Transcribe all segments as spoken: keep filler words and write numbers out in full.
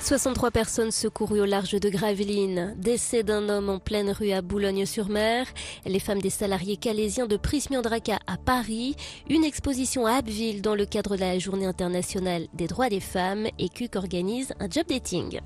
soixante-trois personnes secourues au large de Gravelines. Décès d'un homme en pleine rue à Boulogne-sur-Mer. Les femmes des salariés calaisiens de Prismiandraca à Paris. Une exposition à Abbeville dans le cadre de la Journée internationale des droits des femmes. Et C U C organise un job dating.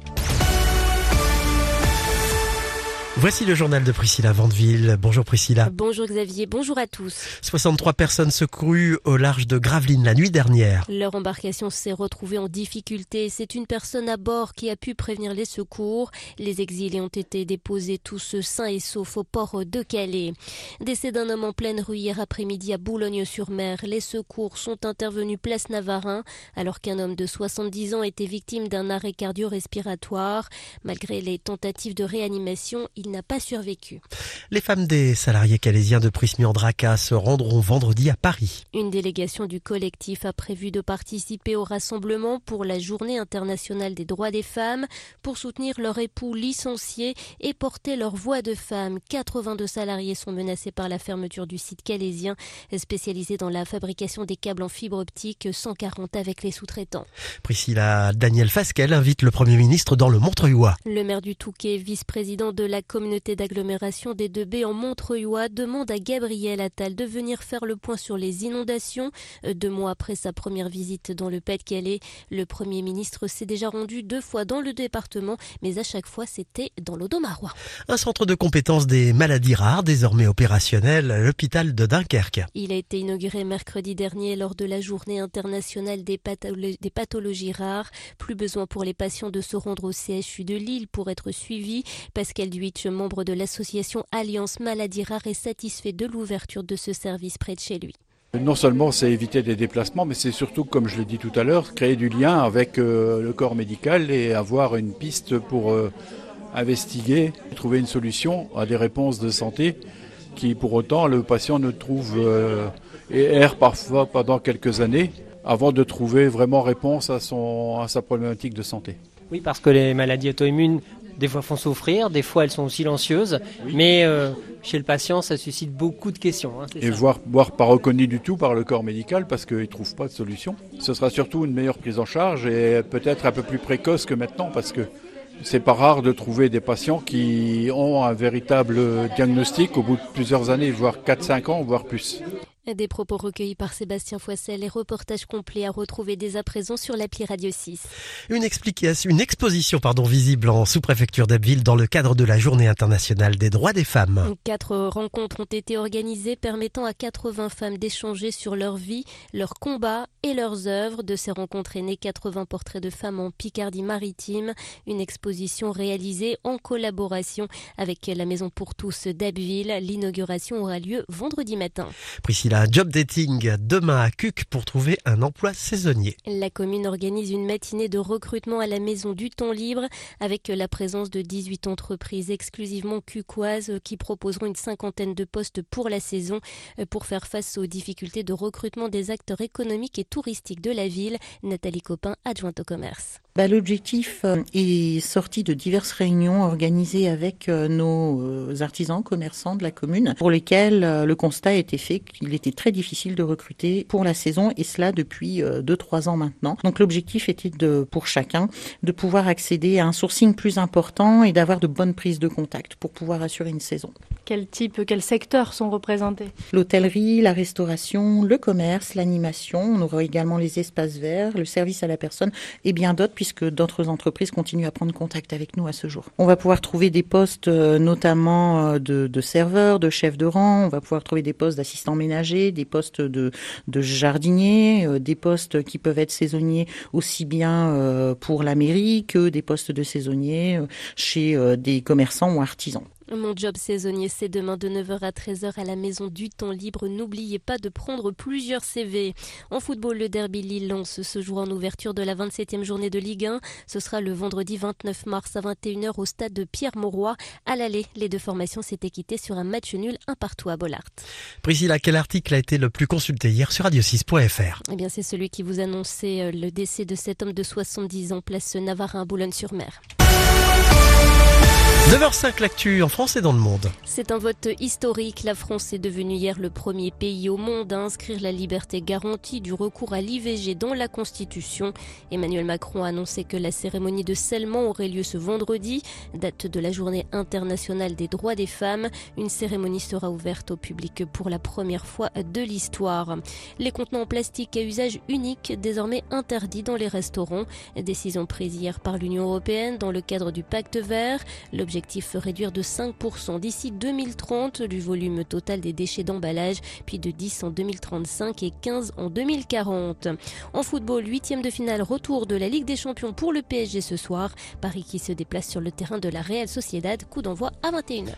Voici le journal de Priscilla Vandeville. Bonjour Priscilla. Bonjour Xavier, bonjour à tous. soixante-trois personnes secourues au large de Gravelines la nuit dernière. Leur embarcation s'est retrouvée en difficulté. C'est une personne à bord qui a pu prévenir les secours. Les exilés ont été déposés tous sains et saufs au port de Calais. Décès d'un homme en pleine rue hier après-midi à Boulogne-sur-Mer. Les secours sont intervenus place Navarin alors qu'un homme de soixante-dix ans était victime d'un arrêt cardio-respiratoire. Malgré les tentatives de réanimation, il n'a pas survécu. Les femmes des salariés calaisiens de Prismiandraca se rendront vendredi à Paris. Une délégation du collectif a prévu de participer au rassemblement pour la Journée internationale des droits des femmes pour soutenir leur époux licencié et porter leur voix de femme. quatre-vingt-deux salariés sont menacés par la fermeture du site calaisien spécialisé dans la fabrication des câbles en fibre optique, cent quarante avec les sous-traitants. Priscilla, Daniel Fasquelle invite le Premier ministre dans le Montreuilois. Le maire du Touquet, vice-président de la communauté d'agglomération des Deux Baies en Montreuilois, demande à Gabriel Attal de venir faire le point sur les inondations. Deux mois après sa première visite dans le Pas-de-Calais, le Premier ministre s'est déjà rendu deux fois dans le département, mais à chaque fois c'était dans l'Audomarois. Un centre de compétences des maladies rares, désormais opérationnel à l'hôpital de Dunkerque. Il a été inauguré mercredi dernier lors de la Journée internationale des, patholo- des pathologies rares. Plus besoin pour les patients de se rendre au C H U de Lille pour être suivis. Pascal Duitsch, membre de l'association Alliance Maladies Rares, est satisfait de l'ouverture de ce service près de chez lui. Non seulement c'est éviter des déplacements, mais c'est surtout, comme je l'ai dit tout à l'heure, créer du lien avec euh, le corps médical et avoir une piste pour euh, investiguer, trouver une solution à des réponses de santé qui, pour autant, le patient ne trouve euh, et erre parfois pendant quelques années avant de trouver vraiment réponse à, son, à sa problématique de santé. Oui, parce que les maladies auto-immunes, des fois font souffrir, des fois elles sont silencieuses, oui. mais euh, chez le patient ça suscite beaucoup de questions. Hein, et voire, voire pas reconnu du tout par le corps médical parce qu'il ne trouve pas de solution. Ce sera surtout une meilleure prise en charge et peut-être un peu plus précoce que maintenant parce que c'est pas rare de trouver des patients qui ont un véritable diagnostic au bout de plusieurs années, voire quatre cinq ans, voire plus. Des propos recueillis par Sébastien Foissel et reportages complets à retrouver dès à présent sur l'appli Radio six. Une explication, une exposition pardon, visible en sous-préfecture d'Abbeville dans le cadre de la Journée internationale des droits des femmes. Quatre rencontres ont été organisées permettant à quatre-vingts femmes d'échanger sur leur vie, leurs combats et leurs œuvres. De ces rencontres est né quatre-vingts portraits de femmes en Picardie-Maritime. Une exposition réalisée en collaboration avec la Maison pour tous d'Abbeville. L'inauguration aura lieu vendredi matin. Priscilla, job dating demain à C U C pour trouver un emploi saisonnier. La commune organise une matinée de recrutement à la Maison du Temps Libre avec la présence de dix-huit entreprises exclusivement cucoises qui proposeront une cinquantaine de postes pour la saison pour faire face aux difficultés de recrutement des acteurs économiques et touristiques de la ville. Nathalie Copin, adjointe au commerce. Bah, l'objectif est sorti de diverses réunions organisées avec nos artisans, commerçants de la commune, pour lesquels le constat a été fait qu'il était très difficile de recruter pour la saison, et cela depuis deux trois ans maintenant. Donc l'objectif était de, pour chacun, de pouvoir accéder à un sourcing plus important et d'avoir de bonnes prises de contact pour pouvoir assurer une saison. Quel type, quels secteurs sont représentés ? L'hôtellerie, la restauration, le commerce, l'animation. On aura également les espaces verts, le service à la personne et bien d'autres, puisque d'autres entreprises continuent à prendre contact avec nous à ce jour. On va pouvoir trouver des postes notamment de, de serveurs, de chefs de rang. On va pouvoir trouver des postes d'assistants ménagers, des postes de, de jardiniers, des postes qui peuvent être saisonniers aussi bien pour la mairie que des postes de saisonniers chez des commerçants ou artisans. Mon job saisonnier, c'est demain de neuf heures à treize heures à la Maison du Temps Libre. N'oubliez pas de prendre plusieurs C V. En football, le derby Lille-Lens se jouera en ouverture de la vingt-septième journée de Ligue un. Ce sera le vendredi vingt-neuf mars à vingt et une heures au stade de Pierre-Mauroy. À l'aller, les deux formations s'étaient quittées sur un match nul, un partout à Bollaert. Priscilla, quel article a été le plus consulté hier sur radio six point f r ? Eh bien, c'est celui qui vous annonçait le décès de cet homme de soixante-dix ans, place Navarin à Boulogne-sur-Mer. neuf heures cinq, l'actu en France et dans le monde. C'est un vote historique. La France est devenue hier le premier pays au monde à inscrire la liberté garantie du recours à l'I V G dans la Constitution. Emmanuel Macron a annoncé que la cérémonie de scellement aurait lieu ce vendredi, date de la journée internationale des droits des femmes. Une cérémonie sera ouverte au public pour la première fois de l'histoire. Les contenants en plastique à usage unique, désormais interdits dans les restaurants. Décision prise hier par l'Union européenne dans le cadre du pacte vert. L'objectif, réduire de cinq pour cent d'ici deux mille trente du volume total des déchets d'emballage, puis de dix en deux mille trente-cinq et quinze en deux mille quarante. En football, huitième de finale, retour de la Ligue des Champions pour le P S G ce soir. Paris qui se déplace sur le terrain de la Real Sociedad, coup d'envoi à vingt et une heures.